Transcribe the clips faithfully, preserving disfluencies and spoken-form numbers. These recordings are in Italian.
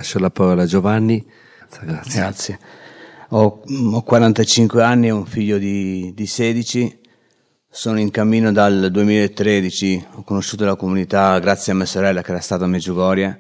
Lascio la parola a Giovanni. Grazie. Grazie. Ho, ho quarantacinque anni e un figlio di, di sedici. Sono in cammino dal duemilatredici. Ho conosciuto la comunità grazie a mia sorella che era stata a Medjugorje.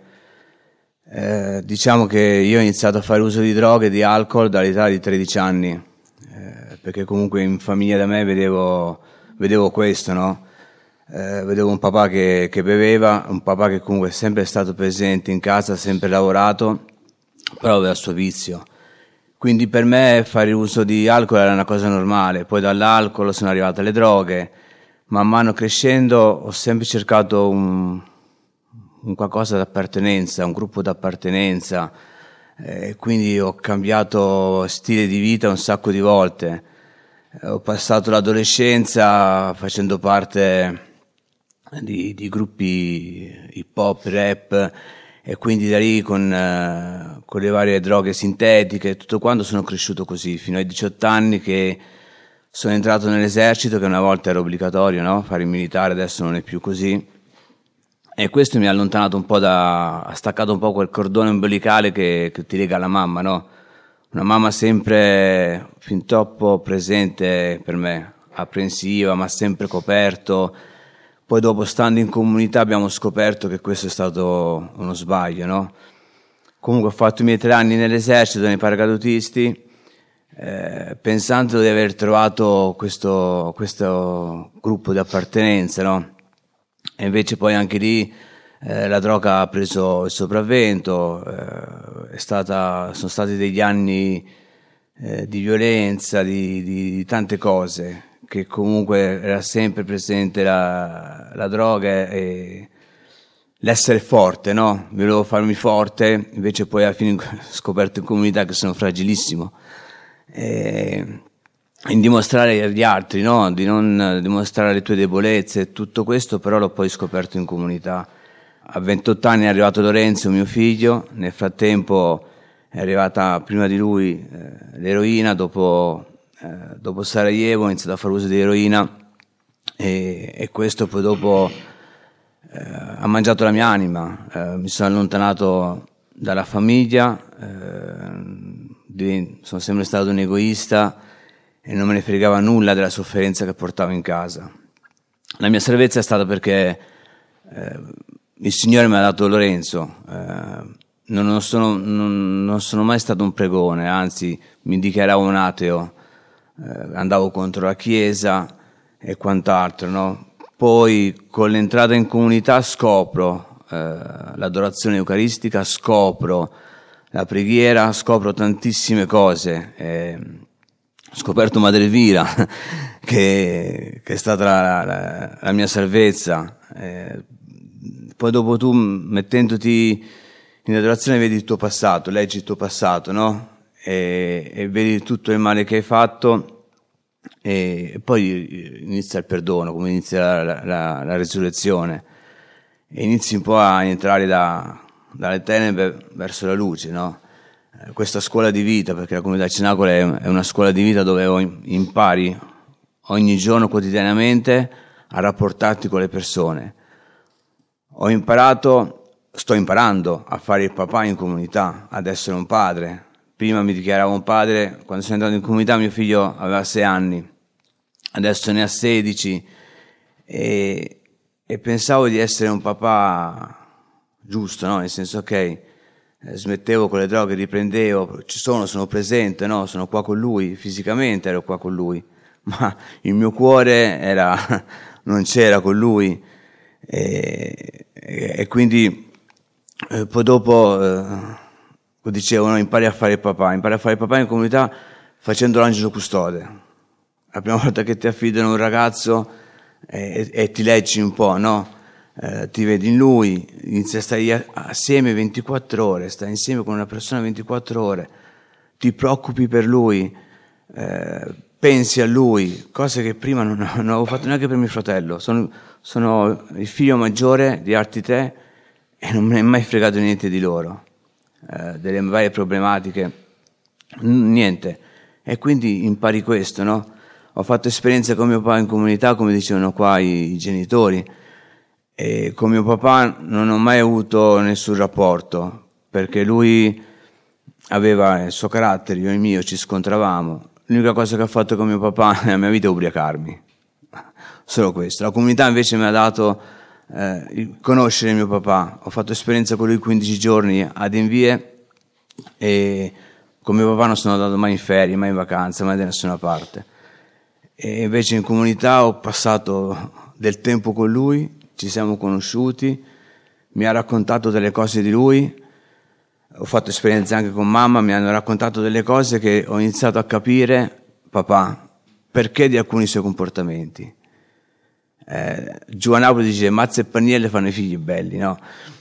Eh, diciamo che io ho iniziato a fare uso di droghe e di alcol dall'età di tredici anni, eh, perché comunque in famiglia da me vedevo, vedevo questo, no? Eh, vedevo un papà che, che beveva, un papà che comunque è sempre stato presente in casa, ha sempre lavorato, però aveva il suo vizio. Quindi per me fare uso di alcol era una cosa normale. Poi dall'alcol sono arrivate le droghe. Man mano crescendo ho sempre cercato un, un qualcosa d'appartenenza, un gruppo d'appartenenza, eh, quindi ho cambiato stile di vita un sacco di volte. Eh, ho passato l'adolescenza facendo parte Di, di gruppi hip hop, rap, e quindi da lì con, eh, con le varie droghe sintetiche, tutto quanto sono cresciuto così, fino ai diciotto anni che sono entrato nell'esercito, che una volta era obbligatorio, no? Fare il militare, adesso non è più così, e questo mi ha allontanato un po' da, ha staccato un po' quel cordone ombelicale che, che ti lega alla mamma, no? Una mamma sempre fin troppo presente per me, apprensiva, ma sempre coperto. Poi dopo, stando in comunità, abbiamo scoperto che questo è stato uno sbaglio, no? Comunque ho fatto i miei tre anni nell'esercito, nei paracadutisti, eh, pensando di aver trovato questo, questo gruppo di appartenenza, no? E invece poi anche lì eh, la droga ha preso il sopravvento, eh, è stata, sono stati degli anni eh, di violenza, di, di, di tante cose, che comunque era sempre presente la, la droga e l'essere forte, no? Volevo farmi forte, invece poi alla fine ho scoperto in comunità che sono fragilissimo. E in dimostrare agli altri, no? Di non dimostrare le tue debolezze, tutto questo però l'ho poi scoperto in comunità. A ventotto anni è arrivato Lorenzo, mio figlio, nel frattempo è arrivata prima di lui eh, l'eroina, dopo... Eh, dopo Sarajevo ho iniziato a fare uso di eroina e, e questo poi dopo eh, ha mangiato la mia anima, eh, mi sono allontanato dalla famiglia, eh, di, sono sempre stato un egoista e non me ne fregava nulla della sofferenza che portavo in casa. La mia salvezza è stata perché eh, il Signore mi ha dato Lorenzo. eh, non, non, sono, non, non sono mai stato un pregone, anzi mi dichiaravo un ateo. Eh, andavo contro la chiesa e quant'altro, no? Poi con l'entrata in comunità scopro eh, l'adorazione eucaristica, scopro la preghiera, scopro tantissime cose. Eh, ho scoperto Madre Elvira che, che è stata la, la, la mia salvezza. Eh, poi dopo tu, mettendoti in adorazione, vedi il tuo passato, leggi il tuo passato, no? E, e vedi tutto il male che hai fatto e, e poi inizia il perdono, come inizia la, la, la resurrezione e inizi un po' a entrare da, dalle tenebre verso la luce, no? Eh, questa scuola di vita, perché la comunità Cenacolo è, è una scuola di vita dove impari ogni giorno, quotidianamente, a rapportarti con le persone. Ho imparato, sto imparando a fare il papà in comunità, ad essere un padre. Prima mi dichiaravo un padre, quando sono entrato in comunità mio figlio aveva sei anni, adesso ne ha sedici e, e pensavo di essere un papà giusto, no? Nel senso, ok, eh, smettevo con le droghe, riprendevo, ci sono, sono presente, no? Sono qua con lui, fisicamente ero qua con lui, ma il mio cuore era, non c'era con lui e, e, e quindi eh, poi dopo... Eh, dicevo, no, impari a fare il papà, impari a fare il papà in comunità facendo l'angelo custode. La prima volta che ti affidano un ragazzo e, e, e ti leggi un po', no? Eh, ti vedi in lui, inizi a stare assieme ventiquattro ore, stai insieme con una persona ventiquattro ore, ti preoccupi per lui, eh, pensi a lui, cose che prima non, non avevo fatto neanche per mio fratello. Sono, sono il figlio maggiore di Artite e non me ne è mai fregato niente di loro. Eh, delle varie problematiche, niente, e quindi impari questo, no? Ho fatto esperienze con mio papà in comunità, come dicevano qua i, i genitori, e con mio papà non ho mai avuto nessun rapporto, perché lui aveva il suo carattere, io il mio, ci scontravamo. L'unica cosa che ho fatto con mio papà nella mia vita è ubriacarmi, solo questo. La comunità invece mi ha dato eh, il conoscere mio papà. Ho fatto esperienza con lui quindici giorni ad Envie e con mio papà non sono andato mai in ferie, mai in vacanza, mai da nessuna parte. E invece in comunità ho passato del tempo con lui, ci siamo conosciuti, mi ha raccontato delle cose di lui, ho fatto esperienze anche con mamma, mi hanno raccontato delle cose che ho iniziato a capire, papà, perché di alcuni suoi comportamenti. Eh, giù a Napoli dice mazze e pannelle fanno i figli belli, no?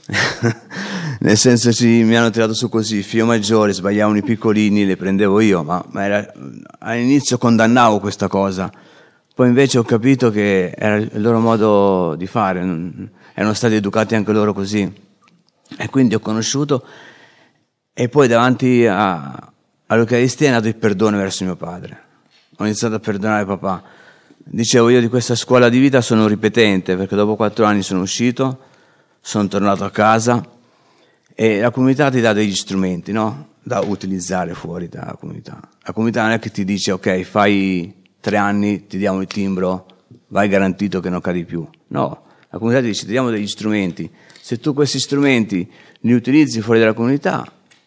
Nel senso ci, mi hanno tirato su così, il figlio maggiore, sbagliavano i piccolini, le prendevo io, ma, ma era, all'inizio condannavo questa cosa, poi invece ho capito che era il loro modo di fare, erano stati educati anche loro così, e quindi ho conosciuto, e poi davanti a, all'Eucaristia è nato il perdono verso mio padre, ho iniziato a perdonare papà. Dicevo, io di questa scuola di vita sono ripetente, perché dopo quattro anni sono uscito, sono tornato a casa e la comunità ti dà degli strumenti, no? Da utilizzare fuori dalla comunità. La comunità non è che ti dice, ok, fai tre anni, ti diamo il timbro, vai garantito che non cadi più. No, la comunità ti dice, ti diamo degli strumenti. Se tu questi strumenti li utilizzi fuori dalla comunità,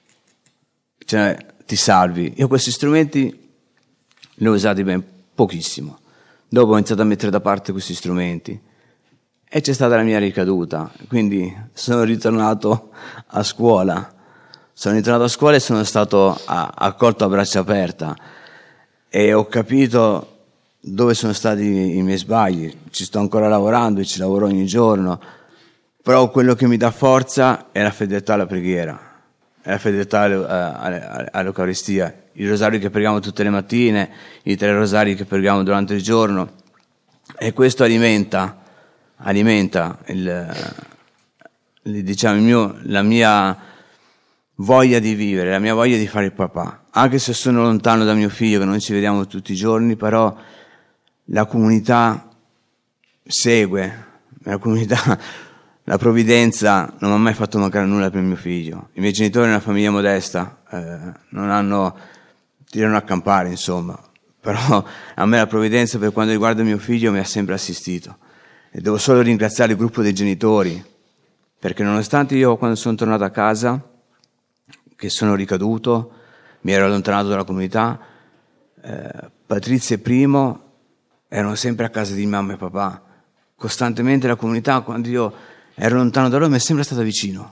cioè ti salvi. Io questi strumenti li ho usati ben pochissimo. Dopo ho iniziato a mettere da parte questi strumenti e c'è stata la mia ricaduta, quindi sono ritornato a scuola, sono ritornato a scuola e sono stato a, accolto a braccia aperte e ho capito dove sono stati i miei sbagli, ci sto ancora lavorando e ci lavoro ogni giorno, però quello che mi dà forza è la fedeltà alla preghiera, è la fedeltà all'Eucaristia. Il rosario che preghiamo tutte le mattine, i tre rosari che preghiamo durante il giorno, e questo alimenta, alimenta il, diciamo, il mio, la mia voglia di vivere, la mia voglia di fare il papà. Anche se sono lontano da mio figlio, che non ci vediamo tutti i giorni, però la comunità segue, la comunità, la provvidenza non mi ha mai fatto mancare nulla per mio figlio. I miei genitori, una famiglia modesta, eh, non hanno tirano a campare, insomma, però a me la provvidenza per quanto riguarda mio figlio mi ha sempre assistito e devo solo ringraziare il gruppo dei genitori, perché nonostante io quando sono tornato a casa, che sono ricaduto, mi ero allontanato dalla comunità, eh, Patrizia e Primo erano sempre a casa di mamma e papà, costantemente la comunità quando io ero lontano da loro mi è sempre stata vicino.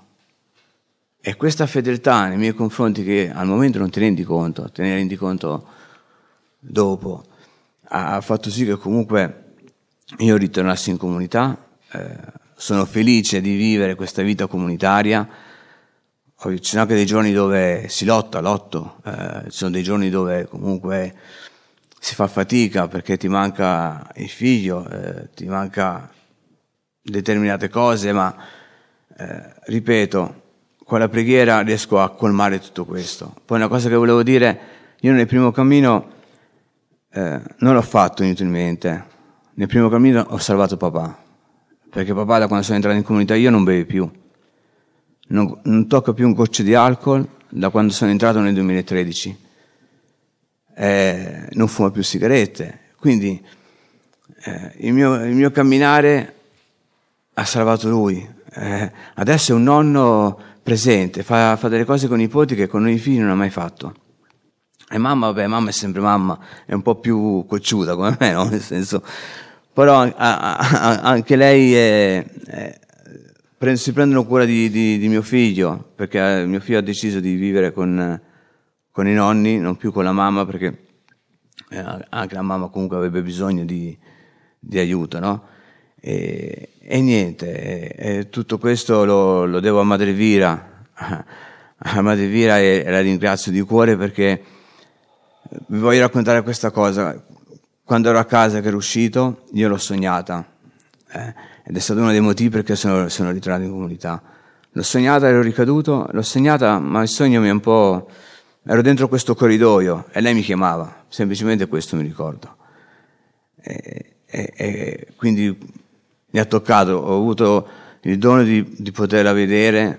E questa fedeltà nei miei confronti, che al momento non ti rendi conto, te ne rendi conto dopo, ha fatto sì che comunque io ritornassi in comunità, eh, sono felice di vivere questa vita comunitaria. Ci sono anche dei giorni dove si lotta, lotto, eh, ci sono dei giorni dove comunque si fa fatica perché ti manca il figlio, eh, ti manca determinate cose, ma eh, ripeto, con la preghiera riesco a colmare tutto questo. Poi una cosa che volevo dire, io nel primo cammino eh, non l'ho fatto inutilmente, nel primo cammino ho salvato papà, perché papà da quando sono entrato in comunità io non bevo più, non, non tocco più un goccio di alcol da quando sono entrato nel duemilatredici, eh, non fumo più sigarette, quindi eh, il, mio, il mio camminare ha salvato lui. Eh, adesso è un nonno presente, fa, fa delle cose con i nipoti che con noi figli non ha mai fatto. E mamma, vabbè, mamma è sempre mamma, è un po' più cocciuta come me, no? Nel senso, però a, a, a, anche lei è, è, prend, si prendono cura di, di, di mio figlio, perché mio figlio ha deciso di vivere con, con i nonni, non più con la mamma, perché eh, anche la mamma comunque avrebbe bisogno di, di aiuto, no? E, e niente, e, e tutto questo lo, lo devo a Madre Vira, a Madre Vira, e, e la ringrazio di cuore, perché vi voglio raccontare questa cosa. Quando ero a casa, che ero uscito, io l'ho sognata, eh, ed è stato uno dei motivi perché sono, sono ritornato in comunità. L'ho sognata, ero ricaduto, l'ho sognata, ma il sogno mi è un po'... ero dentro questo corridoio e lei mi chiamava, semplicemente questo mi ricordo. E, e, e quindi mi ha toccato, ho avuto il dono di, di poterla vedere,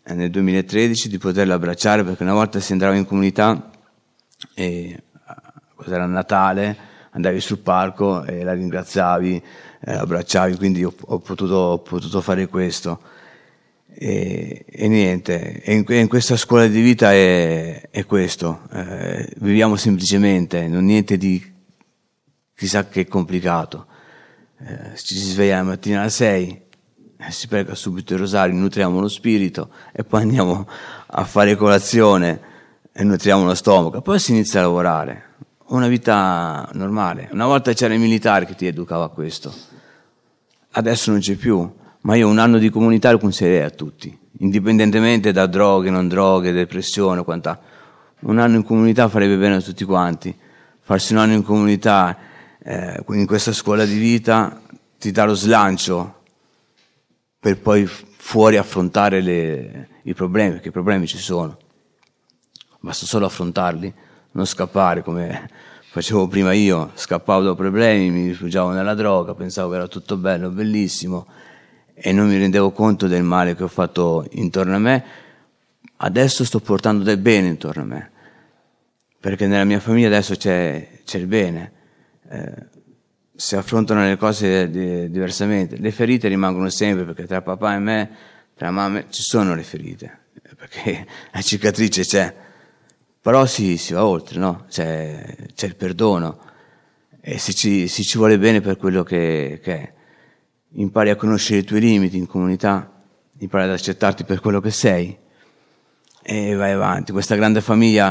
nel duemilatredici di poterla abbracciare, perché una volta si andava in comunità e cos'era Natale, andavi sul parco e la ringraziavi, eh, abbracciavi, quindi ho, ho, potuto, ho potuto fare questo. E, e niente, e in, in questa scuola di vita è, è questo, eh, viviamo semplicemente, non niente di chissà che complicato. Eh, ci si sveglia la mattina alle sei, si prega subito il rosario, nutriamo lo spirito e poi andiamo a fare colazione e nutriamo lo stomaco, poi si inizia a lavorare, una vita normale. Una volta c'era il militare che ti educava a questo, adesso non c'è più, ma io un anno di comunità lo consiglierei a tutti, indipendentemente da droghe, non droghe, depressione, quant'altro. Un anno in comunità farebbe bene a tutti quanti. Farsi un anno in comunità, eh, in questa scuola di vita, ti dà lo slancio per poi fuori affrontare le, i problemi, perché i problemi ci sono. Basta solo affrontarli, non scappare come facevo prima io, scappavo dai problemi, mi rifugiavo nella droga, pensavo che era tutto bello, bellissimo e non mi rendevo conto del male che ho fatto intorno a me. Adesso sto portando del bene intorno a me, perché nella mia famiglia adesso c'è, c'è il bene. Eh, si affrontano le cose di, diversamente. Le ferite rimangono sempre, perché tra papà e me, tra mamma, ci sono le ferite, perché la cicatrice c'è, però si, si va oltre, no? C'è, c'è il perdono e se ci, se ci vuole bene per quello che, che è. Impari a conoscere i tuoi limiti in comunità, impari ad accettarti per quello che sei e vai avanti. Questa grande famiglia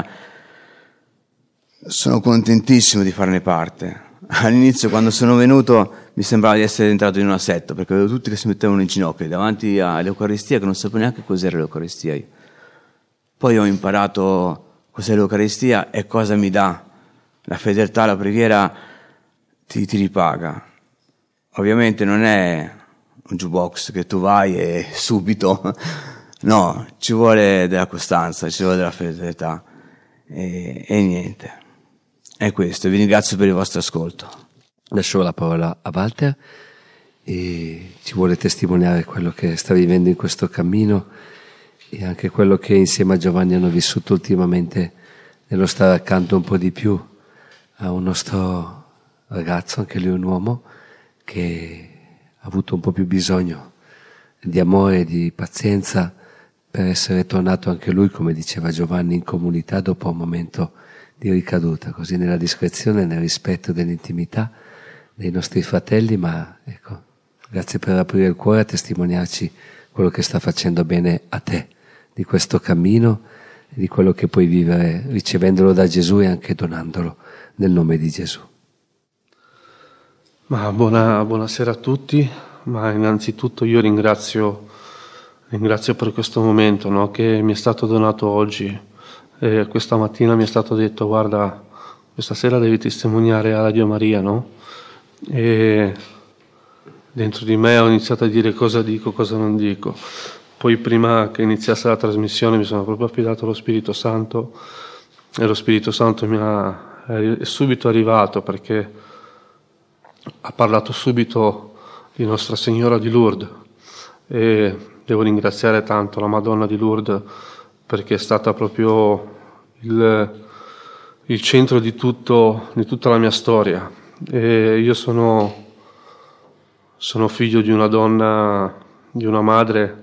sono contentissimo di farne parte. All'inizio, quando sono venuto, mi sembrava di essere entrato in una setta, perché avevo tutti che si mettevano in ginocchio davanti all'Eucaristia, che non sapevo neanche cos'era l'Eucaristia io. Poi ho imparato cos'è l'Eucaristia e cosa mi dà. La fedeltà, la preghiera ti, ti ripaga. Ovviamente non è un jukebox che tu vai e subito, no, ci vuole della costanza, ci vuole della fedeltà e, e niente. È questo, vi ringrazio per il vostro ascolto. Lascio la parola a Walter e ci vuole testimoniare quello che sta vivendo in questo cammino e anche quello che insieme a Giovanni hanno vissuto ultimamente nello stare accanto un po' di più a un nostro ragazzo, anche lui un uomo, che ha avuto un po' più bisogno di amore e di pazienza per essere tornato anche lui, come diceva Giovanni, in comunità dopo un momento di ricaduta, così nella discrezione, nel rispetto dell'intimità dei nostri fratelli, ma ecco, grazie per aprire il cuore a testimoniarci quello che sta facendo bene a te, di questo cammino e di quello che puoi vivere ricevendolo da Gesù e anche donandolo nel nome di Gesù. Ma buona, buonasera a tutti, ma innanzitutto io ringrazio, ringrazio per questo momento, no, che mi è stato donato oggi. E questa mattina mi è stato detto: guarda, questa sera devi testimoniare a Radio Maria, no? E dentro di me ho iniziato a dire cosa dico, cosa non dico. Poi prima che iniziasse la trasmissione mi sono proprio affidato allo Spirito Santo e lo Spirito Santo mi ha, è subito arrivato, perché ha parlato subito di Nostra Signora di Lourdes e devo ringraziare tanto la Madonna di Lourdes, perché è stata proprio il, il centro di, tutto, di tutta la mia storia. E io sono, sono figlio di una donna, di una madre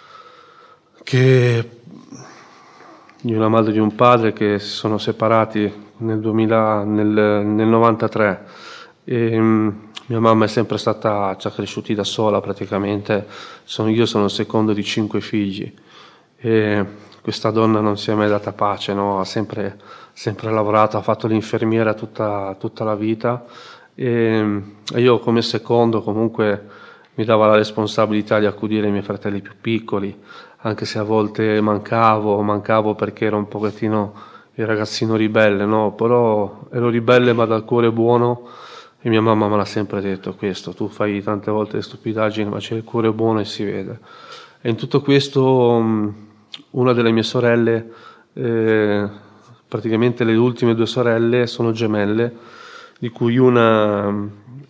che di una madre e di un padre che si sono separati nel duemila, nel, nel novantatré. E, um, mia mamma è sempre stata, ci ha cresciuti da sola praticamente. Sono, io sono il secondo di cinque figli e questa donna non si è mai data pace, no? Ha sempre, sempre lavorato, ha fatto l'infermiera tutta, tutta la vita e, e io come secondo comunque mi dava la responsabilità di accudire i miei fratelli più piccoli, anche se a volte mancavo, mancavo perché ero un pochettino il ragazzino ribelle, no? Però ero ribelle ma dal cuore buono e mia mamma me l'ha sempre detto questo: tu fai tante volte le stupidaggini ma c'è il cuore buono e si vede. E in tutto questo una delle mie sorelle, eh, praticamente le ultime due sorelle sono gemelle, di cui una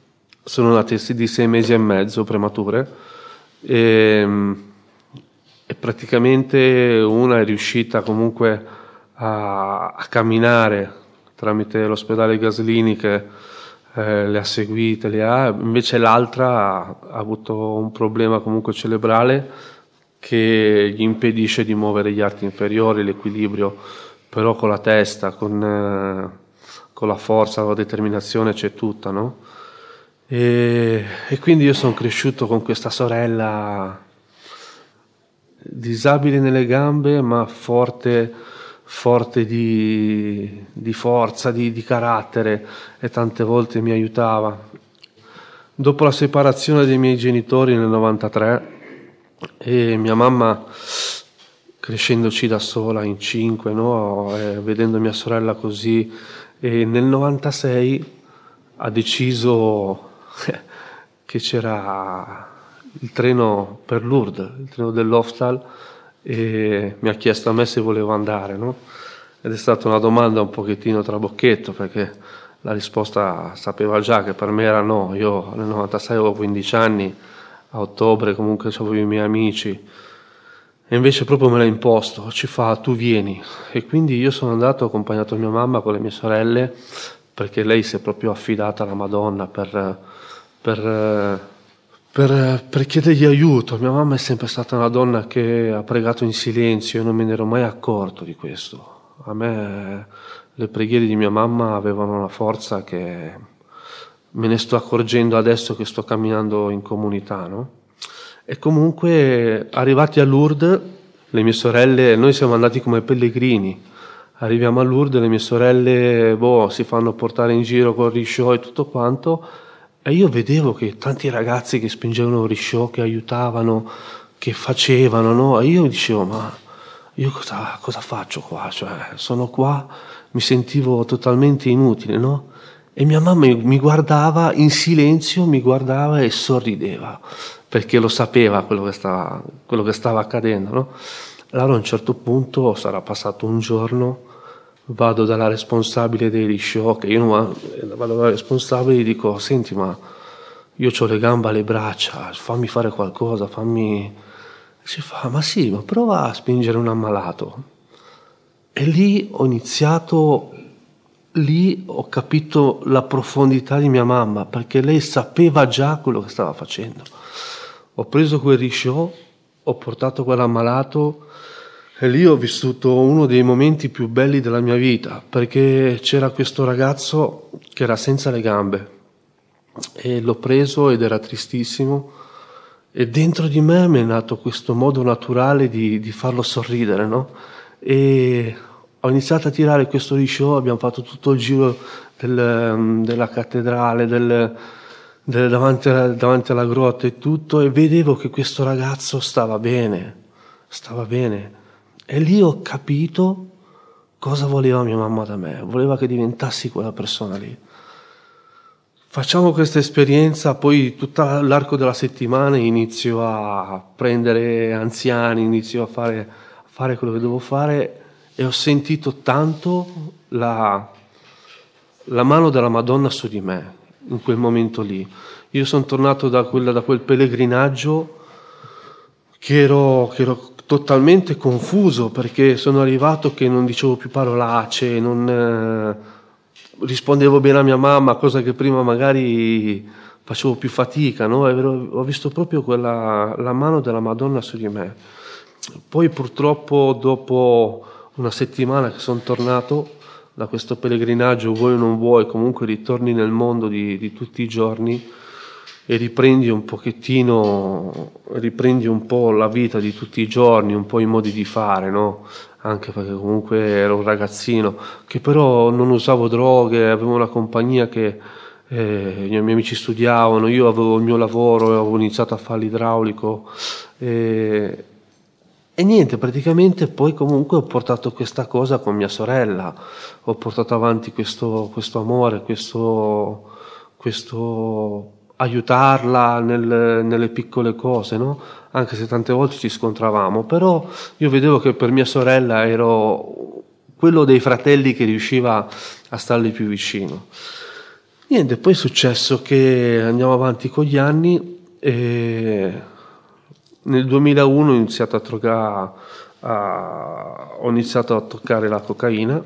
sono nate di sei mesi e mezzo premature e, e praticamente una è riuscita comunque a, a camminare tramite l'ospedale Gaslini che eh, le ha seguite, le ha, invece l'altra ha, ha avuto un problema comunque cerebrale che gli impedisce di muovere gli arti inferiori, l'equilibrio, però con la testa, con, eh, con la forza, la determinazione c'è tutta, no? E, e quindi io sono cresciuto con questa sorella disabile nelle gambe, ma forte, forte di, di forza, di, di carattere, e tante volte mi aiutava. Dopo la separazione dei miei genitori nel novantatré, e mia mamma crescendoci da sola in cinque, no? E vedendo mia sorella così, e nel novantasei ha deciso che c'era il treno per Lourdes, il treno dell'Hostal, e mi ha chiesto a me se volevo andare, no? Ed è stata una domanda un pochettino trabocchetto, perché la risposta sapeva già che per me era no. Io nel novantasei avevo quindici anni, a ottobre comunque avevo i miei amici, e invece proprio me l'ha imposto, ci fa tu vieni. E quindi io sono andato, ho accompagnato mia mamma con le mie sorelle, perché lei si è proprio affidata alla Madonna per, per, per, per chiedergli aiuto. Mia mamma è sempre stata una donna che ha pregato in silenzio e non me ne ero mai accorto di questo. A me le preghiere di mia mamma avevano una forza che me ne sto accorgendo adesso che sto camminando in comunità, no? E comunque, arrivati a Lourdes, le mie sorelle, noi siamo andati come pellegrini. Arriviamo a Lourdes, le mie sorelle boh, si fanno portare in giro con il risciò e tutto quanto, e io vedevo che tanti ragazzi che spingevano il risciò, che aiutavano, che facevano, no? E io dicevo, ma io cosa, cosa faccio qua? Cioè, sono qua, mi sentivo totalmente inutile, no? E mia mamma mi guardava in silenzio, mi guardava e sorrideva, perché lo sapeva quello che stava, quello che stava accadendo, no? Allora a un certo punto, sarà passato un giorno, vado dalla responsabile dei risciò, che io non vado dalla responsabile e gli dico, senti, ma io ho le gambe alle braccia, fammi fare qualcosa, fammi... Si fa, ma sì, ma prova a spingere un ammalato. E lì ho iniziato, lì ho capito la profondità di mia mamma, perché lei sapeva già quello che stava facendo. Ho preso quel risciò, ho portato quell'ammalato, e lì ho vissuto uno dei momenti più belli della mia vita, perché c'era questo ragazzo che era senza le gambe, e l'ho preso ed era tristissimo, e dentro di me mi è nato questo modo naturale di, di farlo sorridere, no? E ho iniziato a tirare questo risciò, abbiamo fatto tutto il giro del, della cattedrale, del, del, davanti, davanti alla grotta e tutto, e vedevo che questo ragazzo stava bene, stava bene. E lì ho capito cosa voleva mia mamma da me, voleva che diventassi quella persona lì. Facciamo questa esperienza, poi tutto l'arco della settimana inizio a prendere anziani, inizio a fare, a fare quello che devo fare, e ho sentito tanto la, la mano della Madonna su di me in quel momento lì. Io sono tornato da, quella, da quel pellegrinaggio che ero, che ero totalmente confuso, perché sono arrivato che non dicevo più parolacce, non... Eh, rispondevo bene a mia mamma, cosa che prima magari facevo più fatica, no? E ho visto proprio quella, la mano della Madonna su di me. Poi purtroppo dopo una settimana che sono tornato da questo pellegrinaggio, vuoi o non vuoi, comunque ritorni nel mondo di, di tutti i giorni e riprendi un pochettino, riprendi un po' la vita di tutti i giorni, un po' i modi di fare, no? Anche perché comunque ero un ragazzino che però non usavo droghe, avevo una compagnia che eh, i miei amici studiavano, io avevo il mio lavoro, avevo iniziato a fare l'idraulico e, e niente, praticamente poi comunque ho portato questa cosa con mia sorella, ho portato avanti questo, questo amore, questo, questo aiutarla nel, nelle piccole cose, no? Anche se tante volte ci scontravamo, però io vedevo che per mia sorella ero quello dei fratelli che riusciva a starle più vicino. Niente, poi è successo che andiamo avanti con gli anni e nel duemilauno ho iniziato a toccare, a, ho iniziato a toccare la cocaina,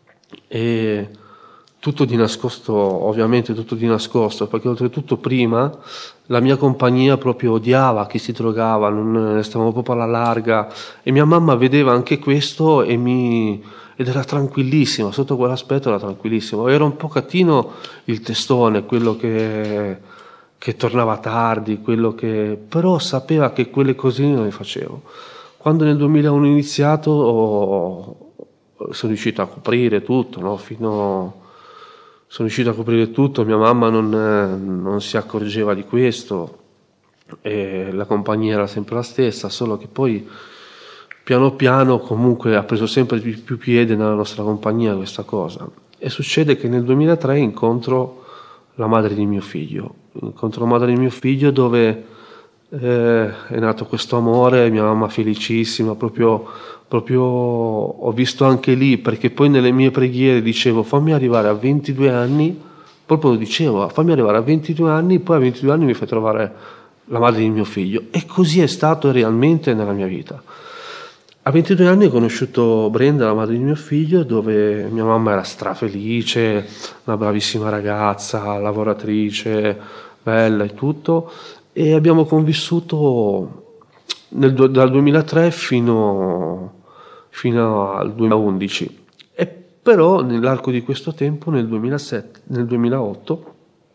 e tutto di nascosto, ovviamente tutto di nascosto, perché oltretutto prima la mia compagnia proprio odiava chi si drogava, non stavamo proprio alla larga, e mia mamma vedeva anche questo e mi, ed era tranquillissima, sotto quell'aspetto era tranquillissima. Era un pochettino il testone, quello che, che tornava tardi, quello che, però sapeva che quelle cosine non le facevo. Quando nel duemilauno ho iniziato ho, sono riuscito a coprire tutto, no? Fino sono riuscito a coprire tutto, mia mamma non, non si accorgeva di questo, e la compagnia era sempre la stessa, solo che poi piano piano comunque ha preso sempre più, più piede nella nostra compagnia questa cosa. E succede che nel duemilatré incontro la madre di mio figlio, incontro la madre di mio figlio dove eh, è nato questo amore, mia mamma felicissima, proprio, proprio ho visto anche lì, perché poi nelle mie preghiere dicevo fammi arrivare a ventidue anni, proprio lo dicevo, fammi arrivare a ventidue anni, poi a ventidue anni mi fai trovare la madre di mio figlio, e così è stato realmente nella mia vita. A ventidue anni ho conosciuto Brenda, la madre di mio figlio, dove mia mamma era strafelice, una bravissima ragazza, lavoratrice, bella e tutto, e abbiamo convissuto nel, dal duemilatré fino, fino al duemilaundici. E però nell'arco di questo tempo, nel duemilasette, nel duemilaotto,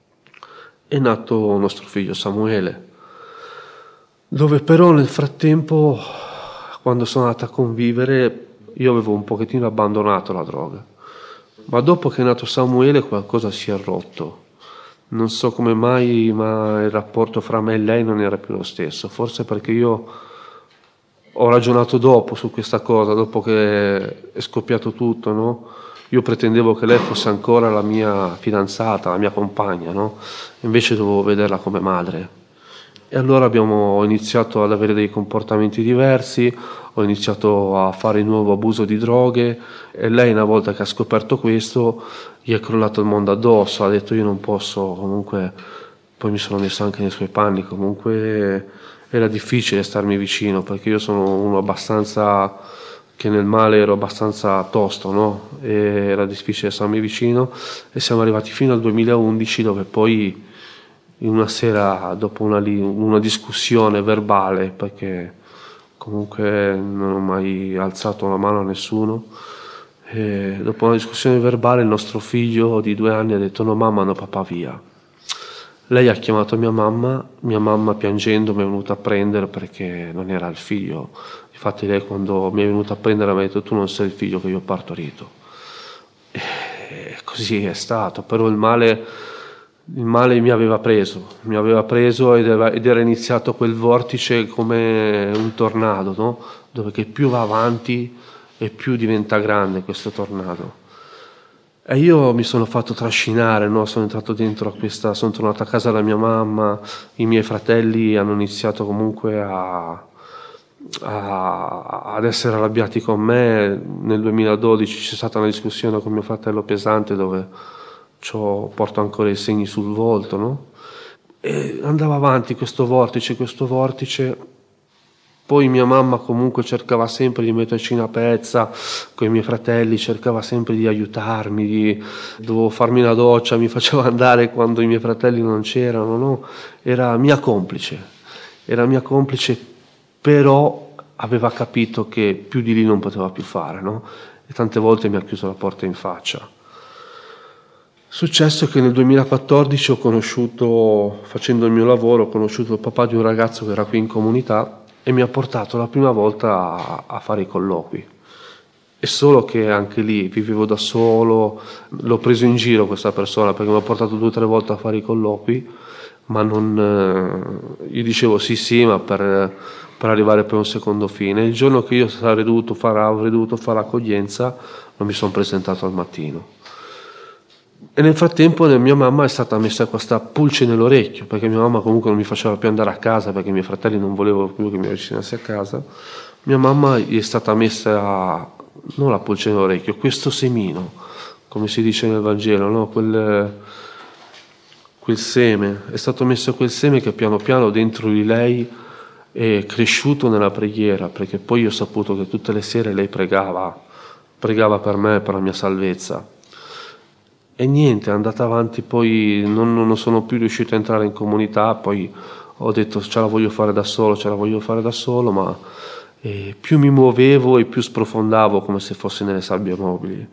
è nato nostro figlio Samuele, dove però nel frattempo, quando sono andato a convivere, io avevo un pochettino abbandonato la droga, ma dopo che è nato Samuele qualcosa si è rotto. Non so come mai, ma il rapporto fra me e lei non era più lo stesso. Forse perché io ho ragionato dopo su questa cosa, dopo che è scoppiato tutto, no? Io pretendevo che lei fosse ancora la mia fidanzata, la mia compagna, no? Invece dovevo vederla come madre. E allora abbiamo iniziato ad avere dei comportamenti diversi, ho iniziato a fare di nuovo abuso di droghe, e lei, una volta che ha scoperto questo, gli è crollato il mondo addosso, ha detto io non posso, comunque poi mi sono messo anche nei suoi panni, comunque era difficile starmi vicino, perché io sono uno abbastanza, che nel male ero abbastanza tosto, no? E era difficile starmi vicino, e siamo arrivati fino al duemilaundici, dove poi in una sera, dopo una, una discussione verbale, perché comunque non ho mai alzato la mano a nessuno, e dopo una discussione verbale il nostro figlio di due anni ha detto no mamma, no papà, via. Lei ha chiamato mia mamma, mia mamma piangendo mi è venuta a prendere perché non era il figlio. Infatti lei, quando mi è venuta a prendere, mi ha detto tu non sei il figlio che io ho partorito. E così è stato, però il male... Il male mi aveva preso, mi aveva preso ed era, ed era iniziato quel vortice come un tornado, no? Dove che più va avanti e più diventa grande questo tornado. E io mi sono fatto trascinare, no? Sono entrato dentro a questa, sono tornato a casa da mia mamma, i miei fratelli hanno iniziato comunque a, a, ad essere arrabbiati con me. Nel duemiladodici c'è stata una discussione con mio fratello pesante dove C'ho, porto ancora i segni sul volto, no? E andava avanti questo vortice, questo vortice. Poi mia mamma comunque cercava sempre di metterci una pezza con i miei fratelli, cercava sempre di aiutarmi, di... dovevo farmi una doccia, mi faceva andare quando i miei fratelli non c'erano, no? Era mia complice, era mia complice, però aveva capito che più di lì non poteva più fare, no? E tante volte mi ha chiuso la porta in faccia. Successo che nel duemilaquattordici ho conosciuto, facendo il mio lavoro, ho conosciuto il papà di un ragazzo che era qui in comunità e mi ha portato la prima volta a, a fare i colloqui. E solo che anche lì vivevo da solo, l'ho preso in giro questa persona perché mi ha portato due o tre volte a fare i colloqui, ma non, eh, gli dicevo sì sì, ma per, per arrivare per un secondo fine. Il giorno che io sarei dovuto fare, avrei dovuto fare l'accoglienza, non mi sono presentato al mattino. E nel frattempo mia mamma è stata messa questa pulce nell'orecchio, perché mia mamma comunque non mi faceva più andare a casa, perché i miei fratelli non volevano più che mi avvicinassi a casa. Mia mamma gli è stata messa, non la pulce nell'orecchio, questo semino, come si dice nel Vangelo, no? quel, quel seme, è stato messo quel seme che piano piano dentro di lei e cresciuto nella preghiera, perché poi io ho saputo che tutte le sere lei pregava, pregava per me, per la mia salvezza. E niente, è andata avanti, poi non, non sono più riuscito a entrare in comunità, poi ho detto ce la voglio fare da solo, ce la voglio fare da solo, ma eh, più mi muovevo e più sprofondavo come se fossi nelle sabbie mobili.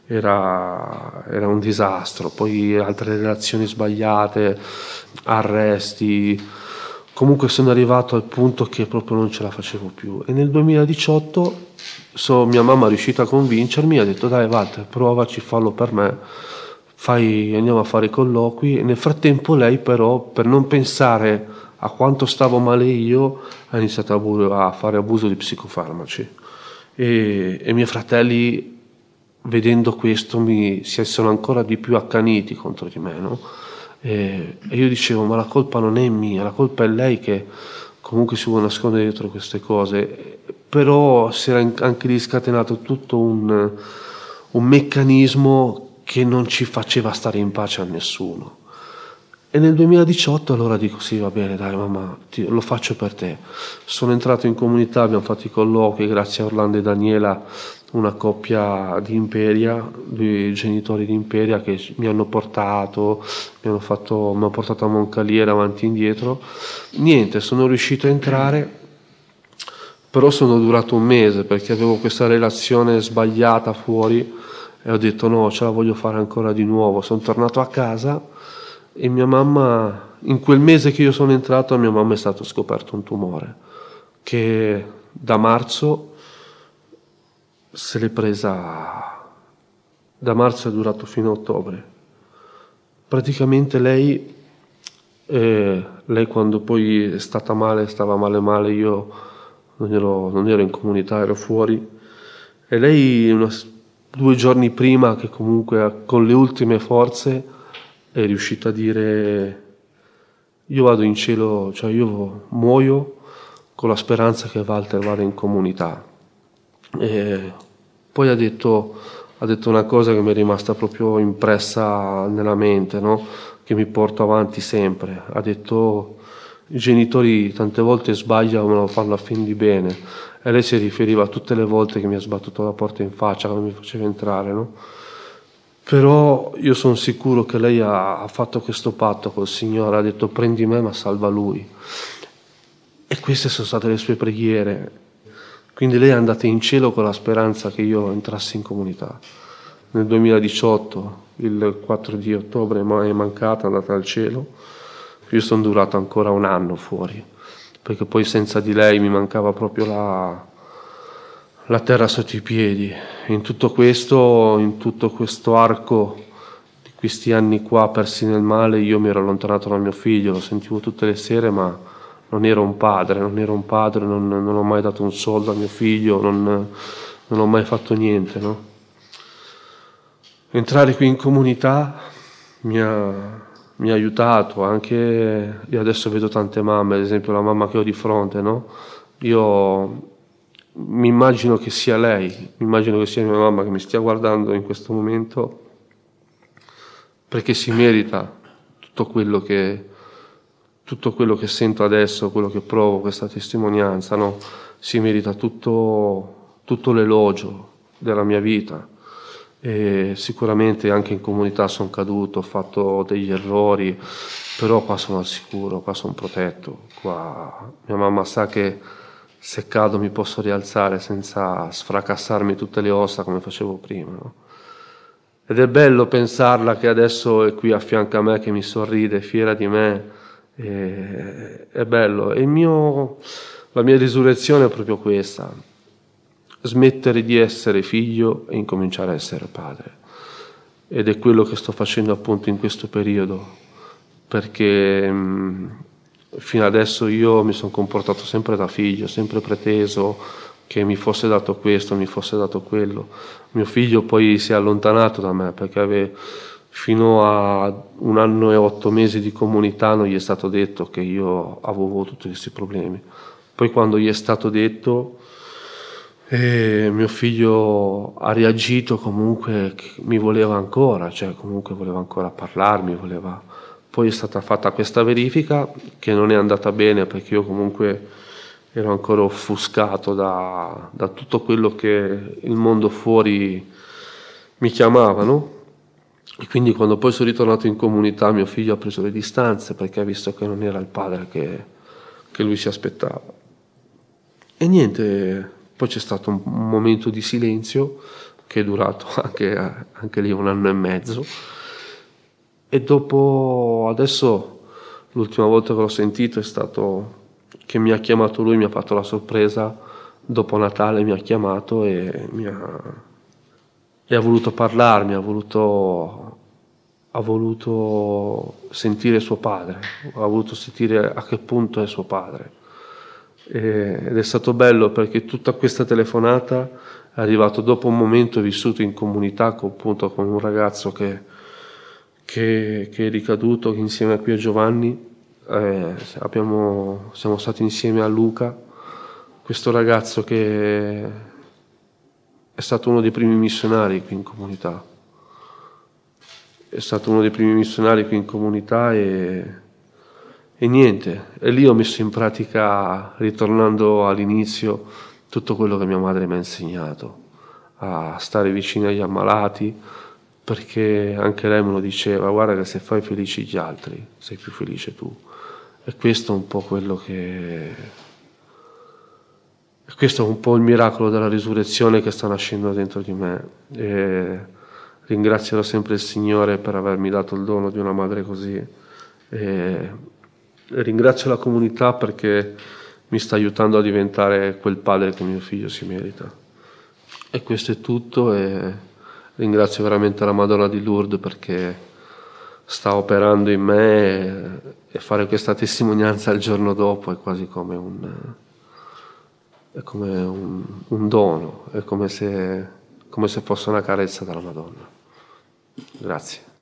Era, era un disastro, poi altre relazioni sbagliate, arresti, comunque sono arrivato al punto che proprio non ce la facevo più. E nel duemiladiciotto so, mia mamma è riuscita a convincermi, ha detto dai Walter, provaci, fallo per me, fai, andiamo a fare i colloqui. E nel frattempo lei però, per non pensare a quanto stavo male io, ha iniziato a, bu- a fare abuso di psicofarmaci e, e i miei fratelli, vedendo questo, mi si sono ancora di più accaniti contro di me, no? E, e io dicevo ma la colpa non è mia, la colpa è lei che comunque si vuole nascondere dietro queste cose. Però si era anche lì scatenato tutto un, un meccanismo che non ci faceva stare in pace a nessuno. E nel duemiladiciotto allora dico sì, va bene, dai mamma, ti, lo faccio per te. Sono entrato in comunità, abbiamo fatto i colloqui, grazie a Orlando e Daniela, una coppia di Imperia, due genitori di Imperia che mi hanno portato, mi hanno, fatto, mi hanno portato a Moncalieri avanti e indietro. Niente, sono riuscito a entrare, però sono durato un mese perché avevo questa relazione sbagliata fuori e ho detto no, ce la voglio fare ancora di nuovo. Sono tornato a casa e mia mamma, in quel mese che io sono entrato, a mia mamma è stato scoperto un tumore che da marzo se l'è presa, da marzo è durato fino a ottobre. Praticamente lei, eh, lei quando poi è stata male, stava male male, io non ero, non ero in comunità, ero fuori, e lei una, due giorni prima, che comunque con le ultime forze è riuscita a dire io vado in cielo, cioè io muoio con la speranza che Walter vada in comunità. E poi ha detto, ha detto una cosa che mi è rimasta proprio impressa nella mente, no? Che mi porto avanti sempre. Ha detto i genitori tante volte sbagliano ma lo fanno a fin di bene, e lei si riferiva a tutte le volte che mi ha sbattuto la porta in faccia quando mi faceva entrare, no? Però io sono sicuro che lei ha, ha fatto questo patto col Signore, ha detto prendi me ma salva lui, e queste sono state le sue preghiere. Quindi lei è andata in cielo con la speranza che io entrassi in comunità. Nel duemiladiciotto, il quattro di ottobre, è mancata, è andata al cielo. Io sono durato ancora un anno fuori, perché poi senza di lei mi mancava proprio la, la terra sotto i piedi. In tutto questo, in tutto questo arco di questi anni qua persi nel male, io mi ero allontanato da mio figlio, lo sentivo tutte le sere, ma non ero un padre, non ero un padre, non, non ho mai dato un soldo a mio figlio, non, non ho mai fatto niente, no? Entrare qui in comunità mi ha, mi ha aiutato, anche io adesso vedo tante mamme, ad esempio la mamma che ho di fronte, no? Io mi immagino che sia lei, mi immagino che sia mia mamma che mi stia guardando in questo momento, perché si merita tutto quello che tutto quello che sento adesso, quello che provo, questa testimonianza, no? Si merita tutto, tutto l'elogio della mia vita. E sicuramente anche in comunità sono caduto, ho fatto degli errori, però qua sono al sicuro, qua sono protetto. Qua mia mamma sa che se cado mi posso rialzare senza sfracassarmi tutte le ossa come facevo prima, no? Ed è bello pensarla che adesso è qui a fianco a me, che mi sorride, fiera di me. E, è bello. E il mio, la mia risurrezione è proprio questa: smettere di essere figlio e incominciare a essere padre. Ed è quello che sto facendo appunto in questo periodo, perché mh, fino adesso io mi sono comportato sempre da figlio, sempre preteso che mi fosse dato questo, mi fosse dato quello. Mio figlio poi si è allontanato da me perché aveva, fino a un anno e otto mesi di comunità non gli è stato detto che io avevo tutti questi problemi. Poi quando gli è stato detto, eh, mio figlio ha reagito comunque, che mi voleva ancora, cioè comunque voleva ancora parlarmi, voleva... Poi è stata fatta questa verifica che non è andata bene perché io comunque ero ancora offuscato da, da tutto quello che il mondo fuori mi chiamava, no? E quindi quando poi sono ritornato in comunità mio figlio ha preso le distanze perché ha visto che non era il padre che, che lui si aspettava. E niente, poi c'è stato un, un momento di silenzio che è durato anche, anche lì un anno e mezzo, e dopo, adesso l'ultima volta che l'ho sentito è stato che mi ha chiamato lui, mi ha fatto la sorpresa, dopo Natale mi ha chiamato e mi ha, e ha voluto parlarmi, ha voluto, ha voluto sentire suo padre, ha voluto sentire a che punto è suo padre. Ed è stato bello perché tutta questa telefonata è arrivato dopo un momento vissuto in comunità con, appunto, con un ragazzo che, che, che è ricaduto, che insieme a qui a Giovanni eh, abbiamo, siamo stati insieme a Luca, questo ragazzo che è stato uno dei primi missionari qui in comunità, è stato uno dei primi missionari qui in comunità e E niente, e lì ho messo in pratica, ritornando all'inizio, tutto quello che mia madre mi ha insegnato, a stare vicino agli ammalati, perché anche lei me lo diceva, guarda che se fai felici gli altri, sei più felice tu. E questo è un po' quello che... E questo è un po' il miracolo della risurrezione che sta nascendo dentro di me. E ringrazierò sempre il Signore per avermi dato il dono di una madre così. E ringrazio la comunità perché mi sta aiutando a diventare quel padre che mio figlio si merita. E questo è tutto, e ringrazio veramente la Madonna di Lourdes perché sta operando in me, e fare questa testimonianza il giorno dopo è quasi come un, è come un, un dono, è come se, come se fosse una carezza dalla Madonna. Grazie.